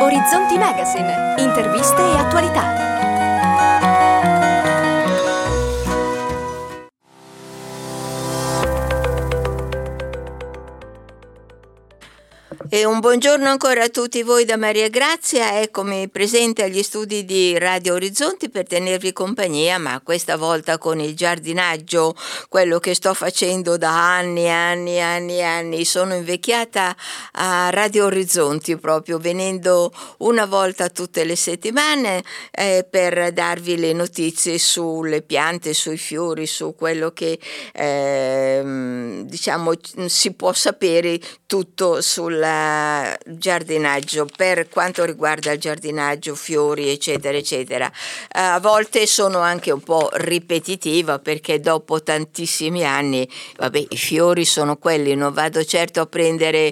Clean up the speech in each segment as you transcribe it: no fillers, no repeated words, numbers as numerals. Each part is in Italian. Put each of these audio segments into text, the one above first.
Orizzonti Magazine, interviste e attualità. E un buongiorno ancora a tutti voi da Maria Grazia, eccomi presente agli studi di Radio Orizzonti per tenervi compagnia, ma questa volta con il giardinaggio, quello che sto facendo da anni. Sono invecchiata a Radio Orizzonti proprio, venendo una volta tutte le settimane per darvi le notizie sulle piante, sui fiori, su quello che diciamo si può sapere tutto sul giardinaggio. Per quanto riguarda il giardinaggio, fiori eccetera, a volte sono anche un po' ripetitiva perché dopo tantissimi anni, vabbè, i fiori sono quelli, non vado certo a prendere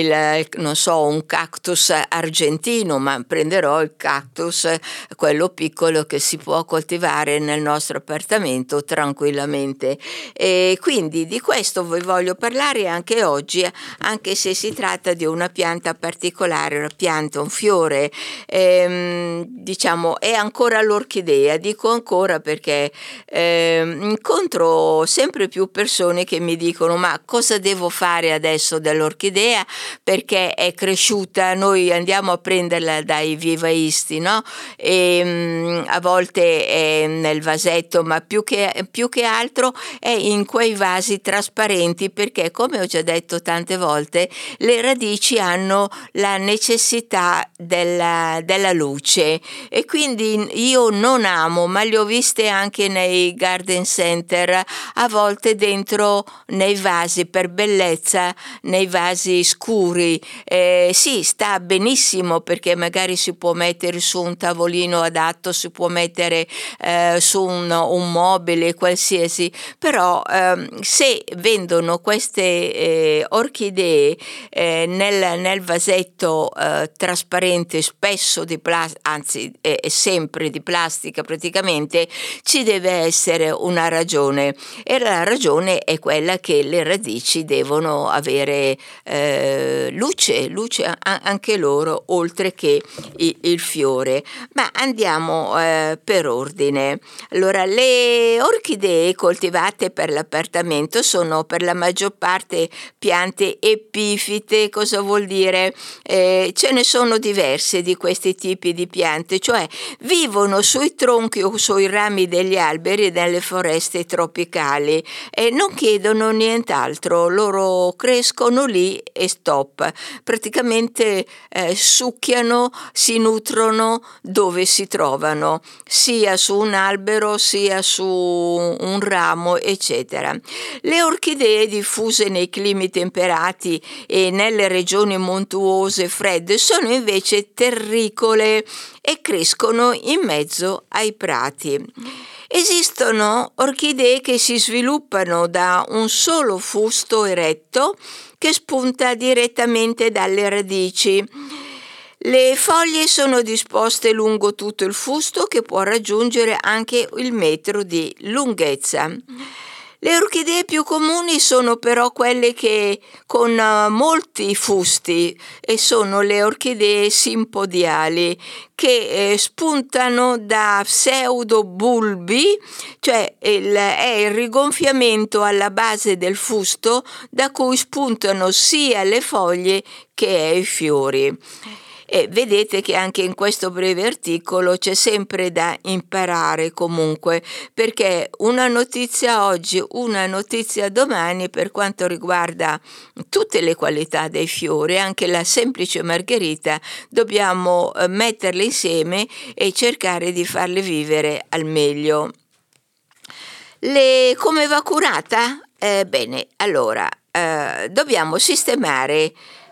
un cactus argentino, ma prenderò il cactus, quello piccolo che si può coltivare nel nostro appartamento tranquillamente. E quindi di questo vi voglio parlare anche oggi, anche se si tratta di una pianta particolare, una pianta, un fiore, diciamo è ancora l'orchidea. Dico ancora perché incontro sempre più persone che mi dicono: ma cosa devo fare adesso dell'orchidea perché è cresciuta, noi andiamo a prenderla dai vivaisti, no? E a volte è nel vasetto, ma più che altro è in quei vasi trasparenti, perché come ho già detto tante volte le radici hanno la necessità della luce, e quindi io non amo, ma le ho viste anche nei garden center, a volte dentro nei vasi per bellezza, nei vasi scuri. Sì, sta benissimo perché magari si può mettere su un tavolino adatto, si può mettere su un mobile qualsiasi, però se vendono queste orchidee nel vasetto trasparente, spesso di plastica, anzi è sempre di plastica praticamente, ci deve essere una ragione, e la ragione è quella che le radici devono avere luce anche loro, oltre che il fiore. Ma andiamo per ordine. Allora, le orchidee coltivate per l'appartamento sono per la maggior parte piante epifite. Cosa vuol dire? Ce ne sono diverse di questi tipi di piante, cioè vivono sui tronchi o sui rami degli alberi e nelle foreste tropicali e non chiedono nient'altro, loro crescono lì e stop. Praticamente succhiano, si nutrono dove si trovano, sia su un albero sia su un ramo eccetera. Le orchidee diffuse nei climi temperati e nelle regioni montuose fredde sono invece terricole e crescono in mezzo ai prati. Esistono orchidee che si sviluppano da un solo fusto eretto che spunta direttamente dalle radici. Le foglie sono disposte lungo tutto il fusto, che può raggiungere anche il metro di lunghezza. Le orchidee più comuni sono però quelle che con molti fusti, e sono le orchidee simpodiali, che spuntano da pseudobulbi, cioè è il rigonfiamento alla base del fusto da cui spuntano sia le foglie che i fiori. E vedete che anche in questo breve articolo c'è sempre da imparare comunque, perché una notizia oggi, una notizia domani per quanto riguarda tutte le qualità dei fiori, anche la semplice margherita, dobbiamo metterle insieme e cercare di farle vivere al meglio. Come va curata? Bene, allora dobbiamo sistemarle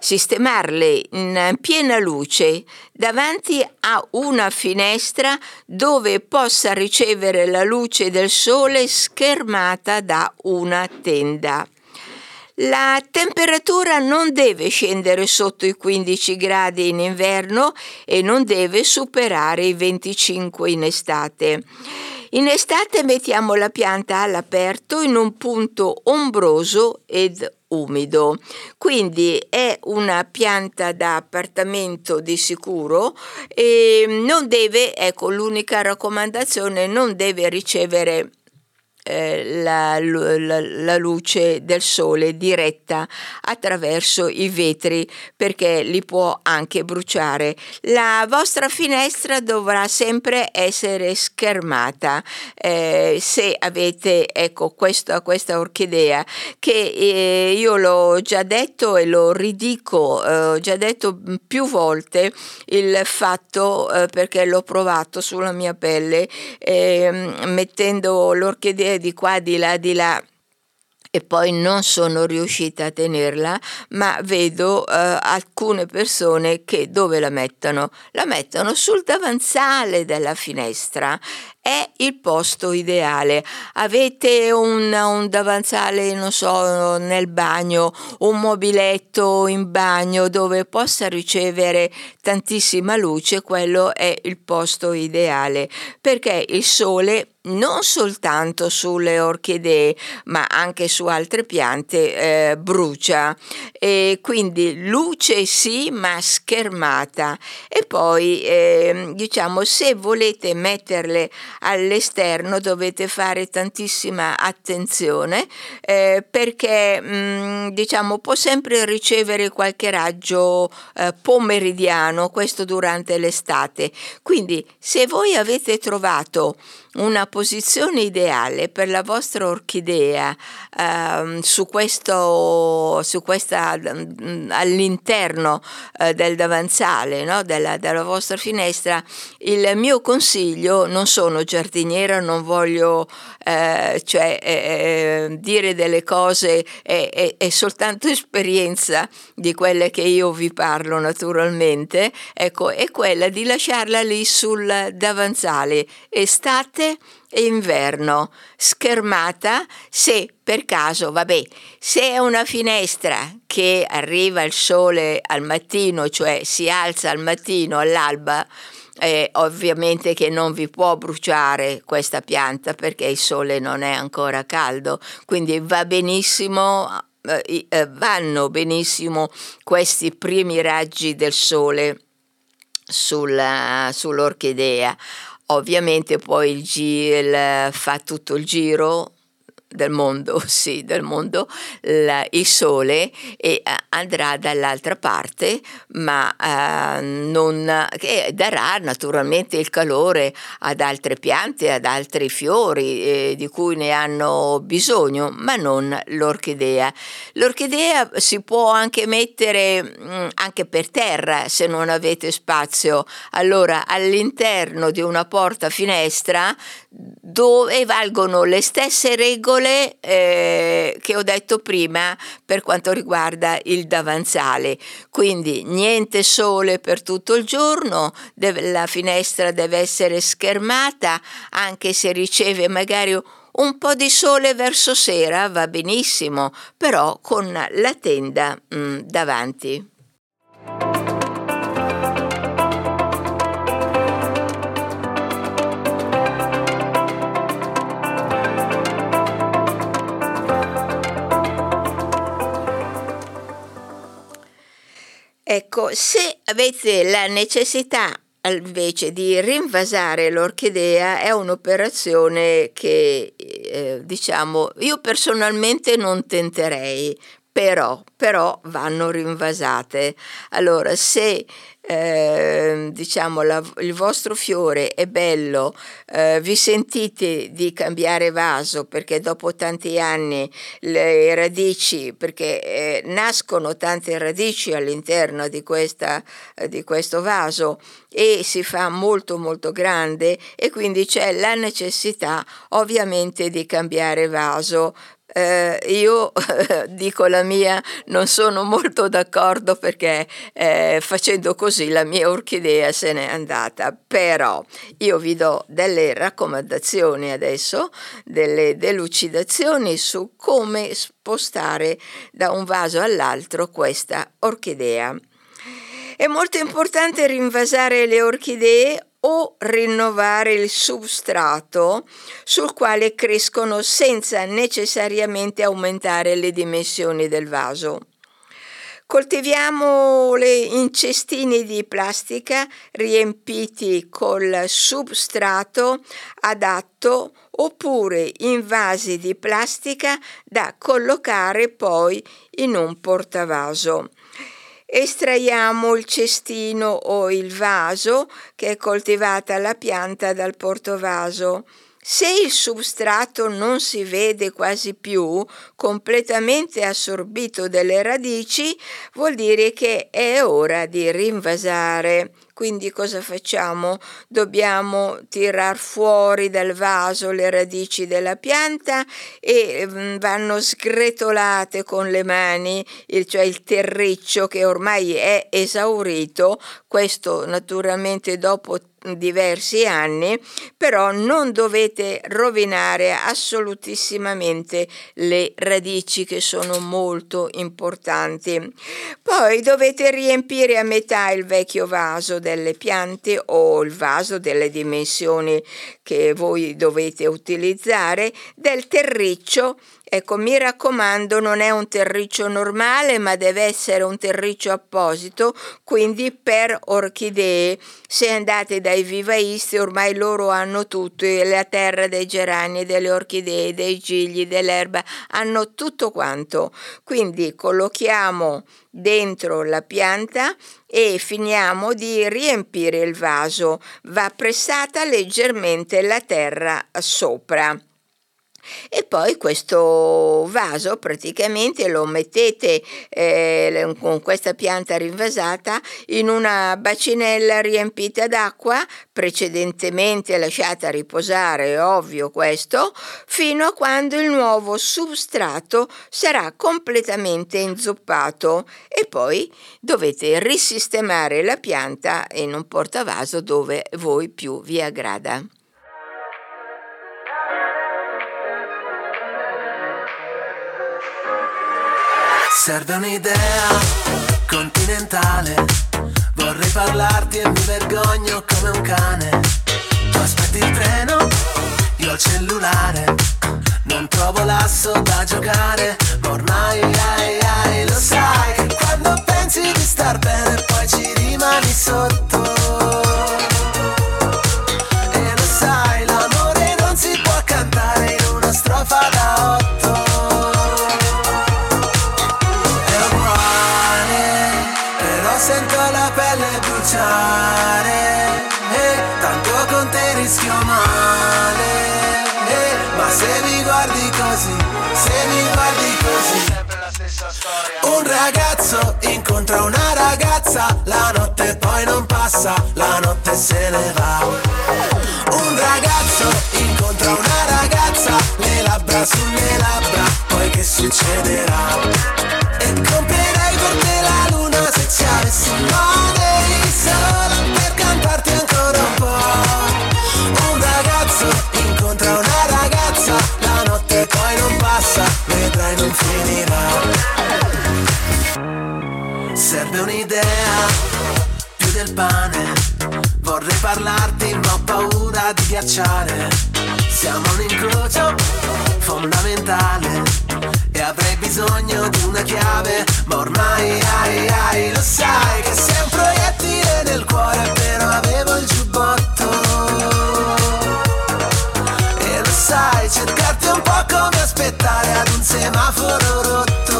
in piena luce davanti a una finestra dove possa ricevere la luce del sole schermata da una tenda. La temperatura non deve scendere sotto i 15 gradi in inverno e non deve superare i 25 in estate. In estate mettiamo la pianta all'aperto in un punto ombroso ed umido, quindi è una pianta da appartamento di sicuro e non deve, ecco, l'unica raccomandazione, non deve ricevere la luce del sole diretta attraverso i vetri, perché li può anche bruciare. La vostra finestra dovrà sempre essere schermata, se avete, ecco, questa orchidea che io l'ho già detto e lo ridico, ho già detto più volte il fatto, perché l'ho provato sulla mia pelle, mettendo l'orchidea di qua, di là, e poi non sono riuscita a tenerla, ma vedo alcune persone che dove la mettono? La mettono sul davanzale della finestra. È il posto ideale. Avete un davanzale, non so, nel bagno, un mobiletto in bagno dove possa ricevere tantissima luce, quello è il posto ideale, perché il sole non soltanto sulle orchidee ma anche su altre piante brucia, e quindi luce sì, ma schermata. E poi diciamo, se volete metterle all'esterno dovete fare tantissima attenzione, perché diciamo può sempre ricevere qualche raggio pomeridiano, questo durante l'estate. Quindi se voi avete trovato una posizione ideale per la vostra orchidea su questa all'interno del davanzale, no? della vostra finestra, il mio consiglio, non sono giardiniera, non voglio dire delle cose, è soltanto esperienza di quelle che io vi parlo naturalmente, ecco, è quella di lasciarla lì sul davanzale estate e inverno, schermata. Se per caso, se è una finestra che arriva il sole al mattino, cioè si alza al mattino all'alba, ovviamente che non vi può bruciare questa pianta perché il sole non è ancora caldo, quindi va benissimo, vanno benissimo questi primi raggi del sole sull'orchidea. Ovviamente poi fa tutto il giro del mondo, sì, del mondo, il sole, e andrà dall'altra parte, ma che darà naturalmente il calore ad altre piante, ad altri fiori di cui ne hanno bisogno, ma non l'orchidea. L'orchidea si può anche mettere anche per terra se non avete spazio, allora all'interno di una porta finestra, dove valgono le stesse regole che ho detto prima per quanto riguarda il davanzale. Quindi niente sole per tutto il giorno, la finestra deve essere schermata, anche se riceve magari un po' di sole verso sera va benissimo, però con la tenda davanti. Ecco, se avete la necessità invece di rinvasare l'orchidea, è un'operazione che diciamo io personalmente non tenterei, però vanno rinvasate. Allora, se diciamo il vostro fiore è bello, vi sentite di cambiare vaso perché dopo tanti anni le radici, perché nascono tante radici all'interno di questo vaso e si fa molto molto grande, e quindi c'è la necessità ovviamente di cambiare vaso. Io dico la mia, non sono molto d'accordo perché facendo così la mia orchidea se n'è andata, però io vi do delle raccomandazioni adesso, delle delucidazioni su come spostare da un vaso all'altro questa orchidea. È molto importante rinvasare le orchidee o rinnovare il substrato sul quale crescono senza necessariamente aumentare le dimensioni del vaso. Coltiviamo le in cestini di plastica riempiti col substrato adatto oppure in vasi di plastica da collocare poi in un portavaso. Estraiamo il cestino o il vaso che è coltivata la pianta dal portavaso. Se il substrato non si vede quasi più, completamente assorbito dalle radici, vuol dire che è ora di rinvasare. Quindi cosa facciamo? Dobbiamo tirar fuori dal vaso le radici della pianta e vanno sgretolate con le mani, cioè il terriccio che ormai è esaurito, questo naturalmente dopo diversi anni, però non dovete rovinare assolutissimamente le radici che sono molto importanti. Poi dovete riempire a metà il vecchio vaso delle piante o il vaso delle dimensioni che voi dovete utilizzare del terriccio. Ecco, mi raccomando, non è un terriccio normale, ma deve essere un terriccio apposito, quindi per orchidee. Se andate dai vivaisti, ormai loro hanno tutto, la terra dei gerani, delle orchidee, dei gigli, dell'erba, hanno tutto quanto. Quindi collochiamo dentro la pianta e finiamo di riempire il vaso. Va pressata leggermente la terra sopra. E poi questo vaso praticamente lo mettete con questa pianta rinvasata in una bacinella riempita d'acqua, precedentemente lasciata riposare, è ovvio questo, fino a quando il nuovo substrato sarà completamente inzuppato e poi dovete risistemare la pianta in un portavaso dove voi più vi aggrada. Serve un'idea continentale, vorrei parlarti e mi vergogno come un cane. Tu aspetti il treno, io il cellulare, non trovo l'asso da giocare, ma ormai lo sai che quando pensi di star bene poi ci rimani sotto. E lo sai, l'amore non si può cantare in una strofa da 8. Sento la pelle bruciare, tanto con te rischio male, ma se mi guardi così, sempre la stessa storia. Un ragazzo incontra una ragazza, la notte poi non passa, la notte se ne va. Un ragazzo incontra una ragazza, le labbra sulle labbra, poi che succederà? E comprerei per te la luna se ci avessi money, solo per cantarti ancora un po'. Un ragazzo incontra una ragazza, la notte poi non passa, vedrai non finirà. Serve un'idea, più del pane, vorrei parlarti ma ho paura di ghiacciare. Siamo un incrocio fondamentale e avrei bisogno di una chiave, ma ormai lo sai che sei un proiettile nel cuore, però avevo il giubbotto. E lo sai, cercarti è un po' come aspettare ad un semaforo rotto.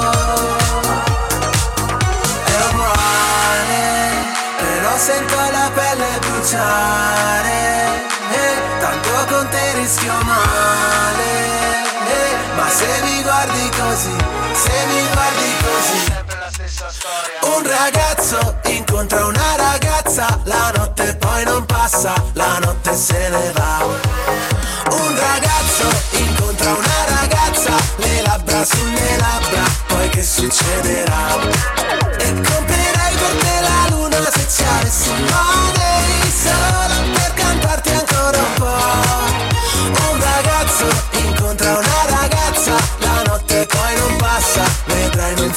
È uguale, però sento la pelle bruciare, tanto con te rischio male, ma se mi guardi così, sempre la stessa storia. Un ragazzo incontra una ragazza, la notte poi non passa, la notte se ne va. Un ragazzo incontra una ragazza, le labbra sulle labbra, poi che succederà? E comprerei per te la luna se ci avessi money, solo per cantarti ancora un po'. Un ragazzo incontra una ragazza, la notte poi non passa, vedrai non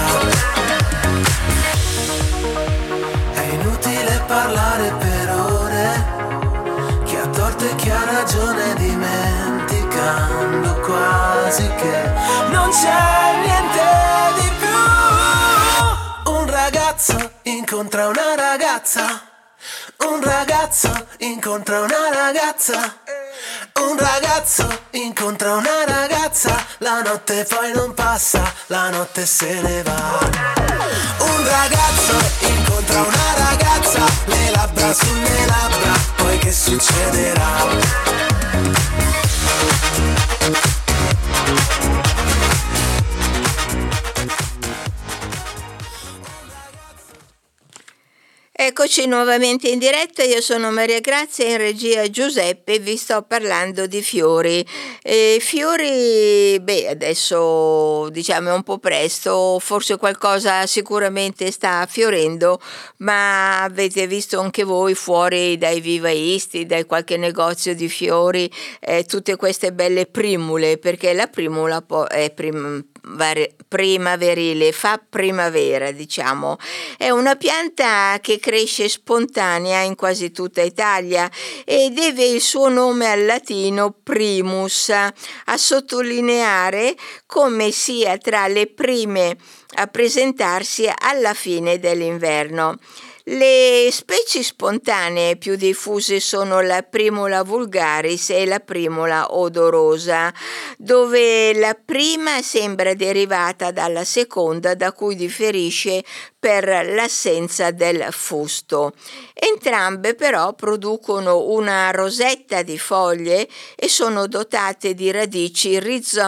finirà. È inutile parlare per ore, sembrando quasi che non c'è niente di più. Un ragazzo incontra una ragazza, un ragazzo incontra una ragazza, un ragazzo incontra una ragazza, la notte poi non passa, la notte se ne va. Un ragazzo incontra una ragazza, le labbra sulle labbra, poi che succederà? Eccoci nuovamente in diretta, io sono Maria Grazia, in regia Giuseppe, vi sto parlando di fiori. Fiori, adesso diciamo è un po' presto, forse qualcosa sicuramente sta fiorendo, ma avete visto anche voi fuori dai vivaisti, da qualche negozio di fiori, tutte queste belle primule, perché la primula è primaverile, fa primavera, diciamo. È una pianta che cresce spontanea in quasi tutta Italia e deve il suo nome al latino primus, a sottolineare come sia tra le prime a presentarsi alla fine dell'inverno. Le specie spontanee più diffuse sono la Primula vulgaris e la Primula odorosa, dove la prima sembra derivata dalla seconda, da cui differisce per l'assenza del fusto. Entrambe però producono una rosetta di foglie e sono dotate di radici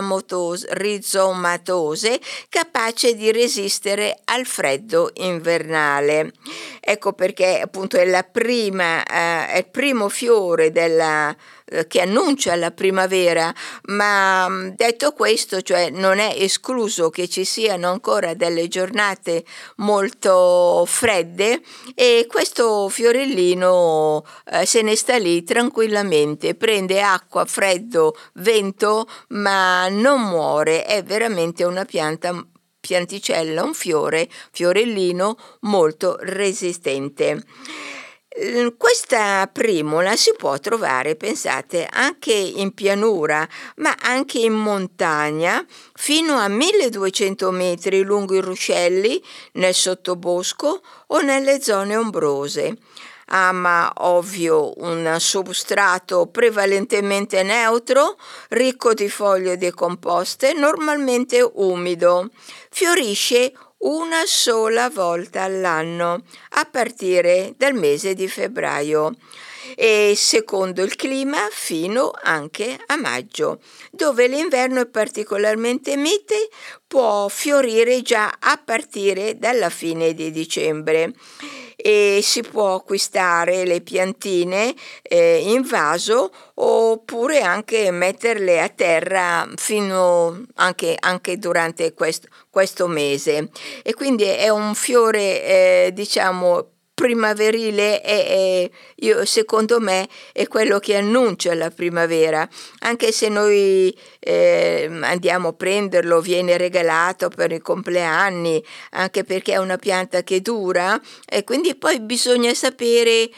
rizomatose capaci di resistere al freddo invernale. Ecco perché appunto è il primo fiore che annuncia la primavera, ma detto questo, cioè non è escluso che ci siano ancora delle giornate molto fredde e questo fiorellino se ne sta lì tranquillamente, prende acqua, freddo, vento, ma non muore, è veramente una pianticella, un fiorellino molto resistente. Questa primula si può trovare, pensate, anche in pianura, ma anche in montagna, fino a 1200 metri lungo i ruscelli, nel sottobosco o nelle zone ombrose. Ama ovvio un substrato prevalentemente neutro, ricco di foglie decomposte, normalmente umido. Fiorisce una sola volta all'anno, a partire dal mese di febbraio e secondo il clima fino anche a maggio. Dove l'inverno è particolarmente mite, può fiorire già a partire dalla fine di dicembre. E si può acquistare le piantine in vaso oppure anche metterle a terra fino anche durante questo mese, e quindi è un fiore diciamo primaverile e secondo me è quello che annuncia la primavera, anche se noi andiamo a prenderlo, viene regalato per i compleanni, anche perché è una pianta che dura e quindi poi bisogna sapere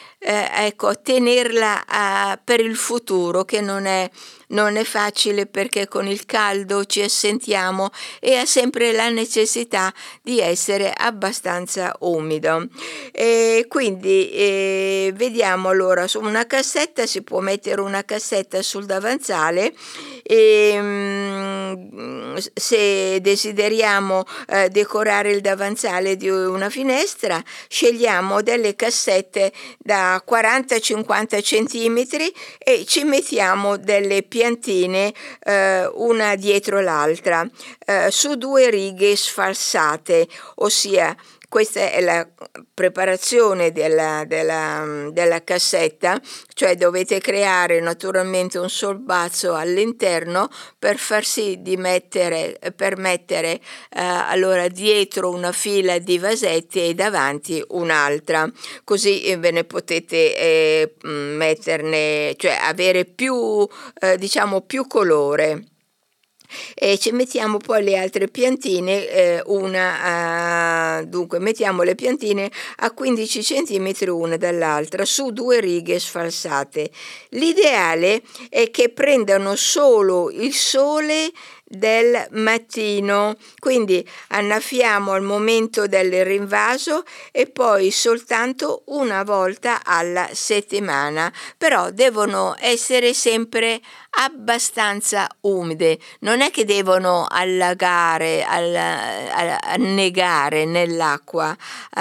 tenerla per il futuro, che non è facile, perché con il caldo ci assentiamo e ha sempre la necessità di essere abbastanza umido. Quindi vediamo allora, su una cassetta si può mettere una cassetta sul davanzale e se desideriamo decorare il davanzale di una finestra, scegliamo delle cassette da 40-50 centimetri e ci mettiamo delle piantine una dietro l'altra su 2 righe sfalsate, ossia questa è la preparazione della cassetta, cioè dovete creare naturalmente un sorbazzo all'interno per far sì di mettere allora dietro una fila di vasetti e davanti un'altra, così ve ne potete metterne, cioè avere più colore. E ci mettiamo poi le altre piantine, dunque mettiamo le piantine a 15 cm una dall'altra su 2 righe sfalsate. L'ideale è che prendano solo il sole del mattino, quindi annaffiamo al momento del rinvaso e poi soltanto una volta alla settimana, però devono essere sempre abbastanza umide, non è che devono allagare, annegare nell'acqua,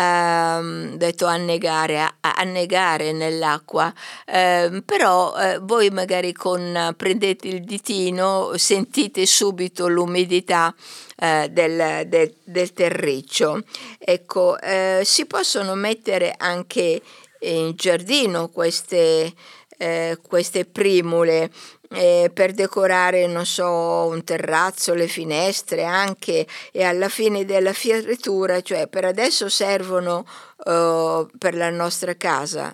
detto annegare nell'acqua, però voi magari prendete il ditino, sentite subito l'umidità del terriccio. Ecco, si possono mettere anche in giardino queste primule, per decorare, non so, un terrazzo, le finestre anche, e alla fine della fioritura, cioè per adesso servono per la nostra casa,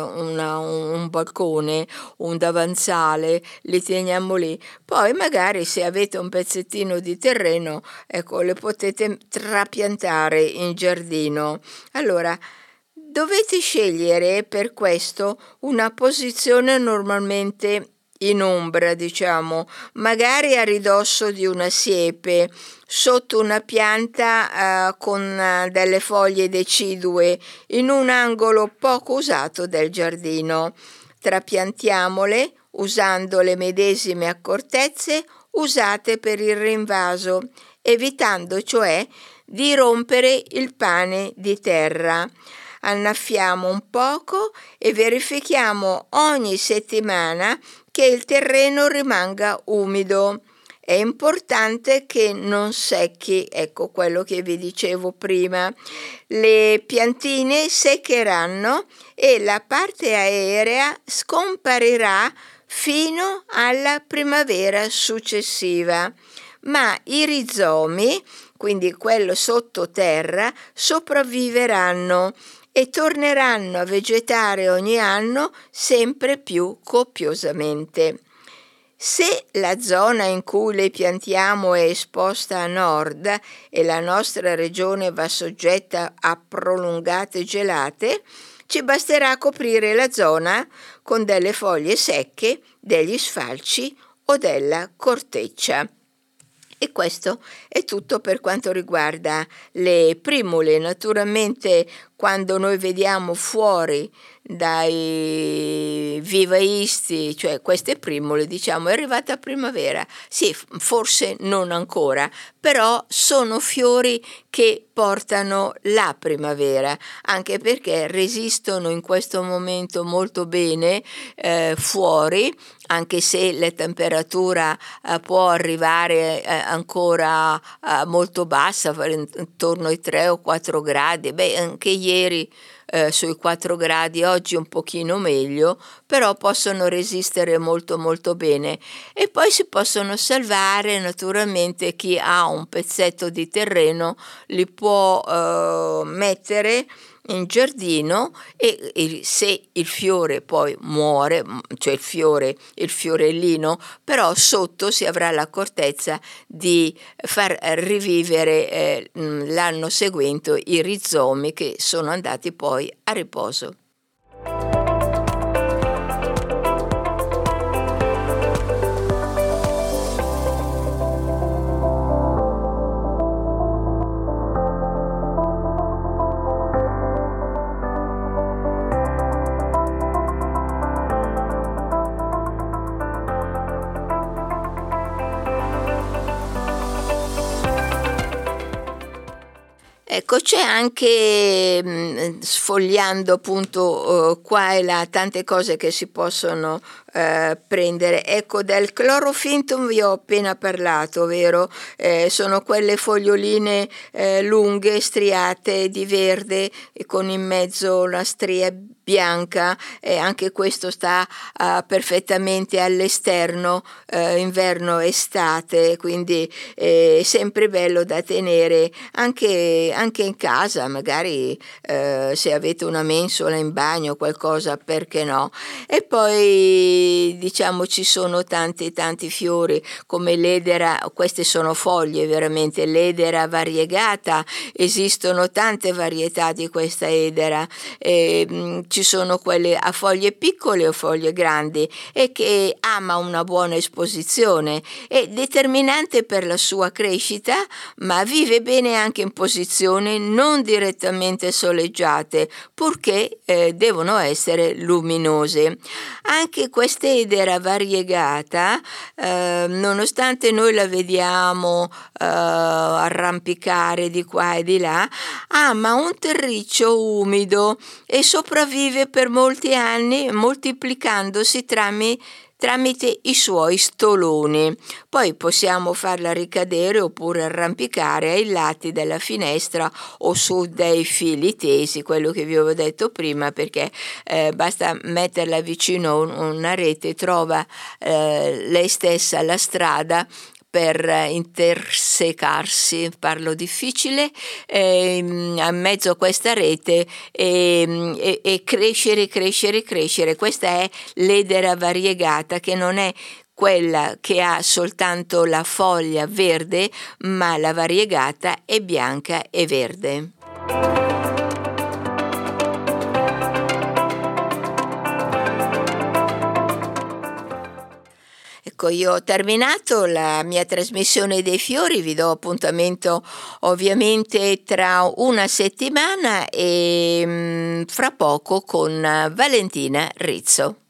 un balcone, un davanzale, li teniamo lì. Poi magari se avete un pezzettino di terreno, ecco, le potete trapiantare in giardino. Allora, dovete scegliere per questo una posizione normalmente in ombra, diciamo, magari a ridosso di una siepe, sotto una pianta con delle foglie decidue, in un angolo poco usato del giardino. Trapiantiamole usando le medesime accortezze usate per il rinvaso, evitando cioè di rompere il pane di terra. Annaffiamo un poco e verifichiamo ogni settimana che il terreno rimanga umido. È importante che non secchi, ecco quello che vi dicevo prima. Le piantine seccheranno e la parte aerea scomparirà fino alla primavera successiva, ma i rizomi, quindi quello sottoterra, sopravviveranno e torneranno a vegetare ogni anno sempre più copiosamente. Se la zona in cui le piantiamo è esposta a nord e la nostra regione va soggetta a prolungate gelate, ci basterà coprire la zona con delle foglie secche, degli sfalci o della corteccia. E questo è tutto per quanto riguarda le primule. Naturalmente quando noi vediamo fuori dai vivaisti, cioè queste primule, diciamo è arrivata primavera. Sì, forse non ancora, però sono fiori che portano la primavera, anche perché resistono in questo momento molto bene fuori, anche se la temperatura può arrivare ancora molto bassa, intorno ai 3 o 4 gradi. Beh, anche ieri sui 4 gradi, oggi un pochino meglio, però possono resistere molto molto bene. E poi si possono salvare, naturalmente chi ha un pezzetto di terreno li può mettere in giardino e se il fiore poi muore, cioè il fiorellino, però sotto si avrà l'accortezza di far rivivere l'anno seguente i rizomi che sono andati poi a riposo. Ecco, c'è anche, sfogliando appunto qua e là, tante cose che si possono prendere. Ecco, del chlorofintum vi ho appena parlato, vero? Sono quelle foglioline lunghe, striate di verde e con in mezzo una stria bianca, anche questo sta perfettamente all'esterno, inverno-estate, quindi è sempre bello da tenere anche in casa, magari se avete una mensola in bagno, qualcosa, perché no? E poi poi diciamo ci sono tanti fiori come l'edera, queste sono foglie veramente, l'edera variegata, esistono tante varietà di questa edera, ci sono quelle a foglie piccole o foglie grandi e che ama una buona esposizione, è determinante per la sua crescita, ma vive bene anche in posizioni non direttamente soleggiate, purché devono essere luminose. Anche quest'edera variegata, nonostante noi la vediamo arrampicare di qua e di là, ama un terriccio umido e sopravvive per molti anni moltiplicandosi tramite i suoi stoloni. Poi possiamo farla ricadere oppure arrampicare ai lati della finestra o su dei fili tesi, quello che vi avevo detto prima, perché basta metterla vicino a una rete, trova lei stessa la strada per intersecarsi, parlo difficile, a mezzo a questa rete e crescere. Questa è l'edera variegata, che non è quella che ha soltanto la foglia verde, ma la variegata è bianca e verde. Ecco, io ho terminato la mia trasmissione dei fiori, vi do appuntamento ovviamente tra una settimana e fra poco con Valentina Rizzo.